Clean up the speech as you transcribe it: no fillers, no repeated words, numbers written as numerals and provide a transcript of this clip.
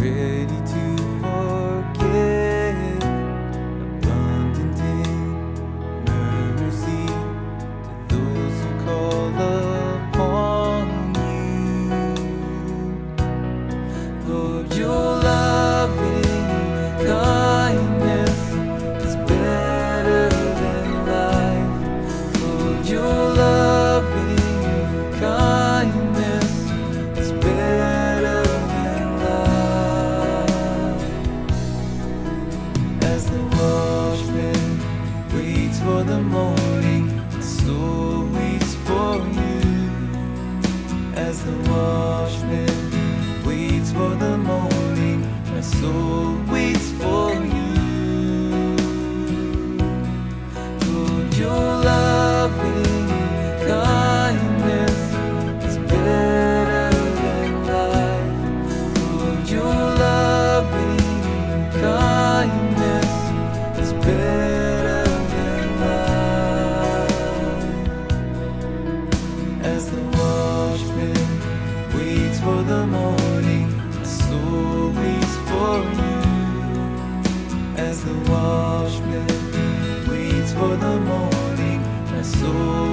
ready to forgive, abundant in mercy to those who call upon you. Lord, your loving kindness is better than life. Lord, your loving kindness is better than life. As the watchman waits for the morning, my soul waits for you. As the watchman waits for the morning, my soul waits for you. Lord, your loving kindness is better than life. Lord, your loving kindness is better than life. As the watchman waits for the morning, my soul waits for you. As the watchman waits for the morning, my soul